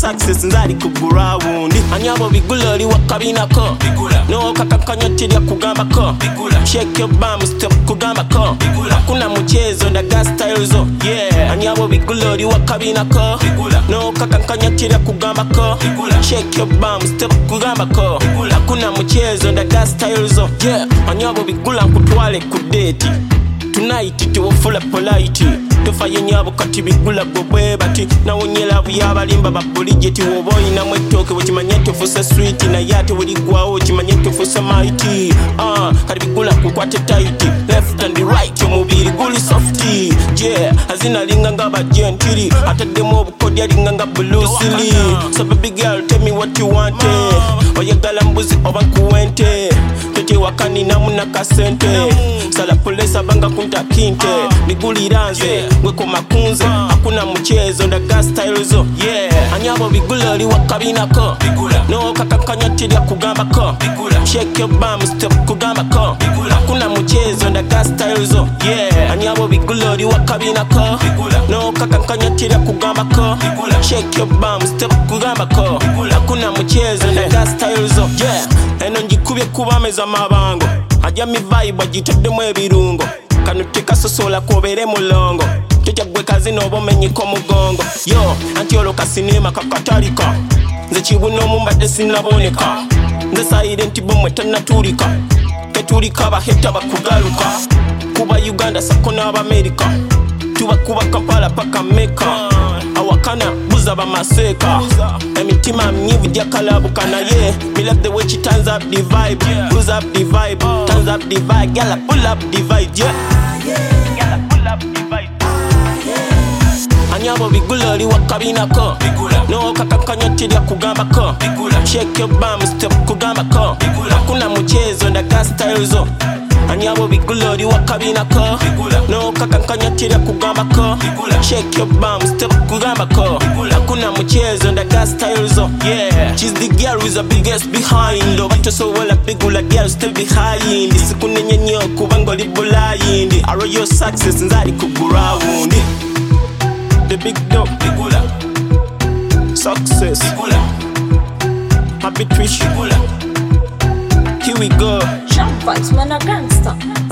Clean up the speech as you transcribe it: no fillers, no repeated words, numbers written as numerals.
success nzali ku ground. Anyabo bigula oli wakabinako no kakakanya tilya kugambako. Shake your bum step kugambako. Hakuna mchezo ndaga style zo yeah. Anyabo bigula oli wakabinako no kakakanya tilya kugambako. Shake your bum step kugambako. Hakuna mchezo ndaga style zo yeah. Anyabo bigula nkutwale ku date tonight tuwofula polite. Tufaye nyabo kati bigula gobwe bati nawonyela byabalimba babulijeti woboyi na mwetoke wekimanye tufusa sweet na yate weligwawo kimanye tufusa mighty kati bigula kukwate tight left and right omubiri guli softy yeah azina linga ngaba gently atademo obukodi alinga nga Bruce Lee. So baby girl tell me what you want oyagala mbuzi oba nkuwente tete wakani namuna kasente sala polesa banga kunta kinte biguliranze gwe ku makunze hakuna mchezo ndaga style zo yeah. Anyabo bigula oli wakabinako no kakakanya tilya kugambako. Shake your bum step kugambako. Hakuna mchezo ndaga style zo yeah. Anyabo bigula oli wakabinako no kakakanya tilya kugambako. Shake your bum step kugambako. Hakuna mchezo ndaga style zo yeah. Eno njikubye kubameza mabango ajya mi vibe agitedemu ebirungo kanutika sosola kobere mulongo tukyagwe kazi nobomenyiko mugongo yo anti oloka sinema kakatalika nze kibuno mumbadde sinaboneka nze sayire nti bomwe tannatulika ketulika baheta bakugaluka kuba Uganda sako n'Abamerika tubakuba Kampala paka Mecca awakana buza bamaseka emitima mnyivu jakalabuka naye me love the way she turns up the vibe lose up the vibe turns up the vibe gala pull up the vibe yeah gala pull up the vibe anyabo bigula oli wakabinako no kakakanya tilya kugambako. Shake your bum step kugambako. Hakuna mchezo ndaga style zo anyabo bigula oli wakabinako no kakakanya tilya kugambako. Shake your bum step kugambako. Hakuna mchezo ndaga style zo yeah. She's the girl with the biggest behind obato so wala bigula girl still behind sikunenye nyo kubango li blind aro your success nzali ku ground. The big dog bigula success bigula happy twitch bigula here we go Jump vibes man a gangster.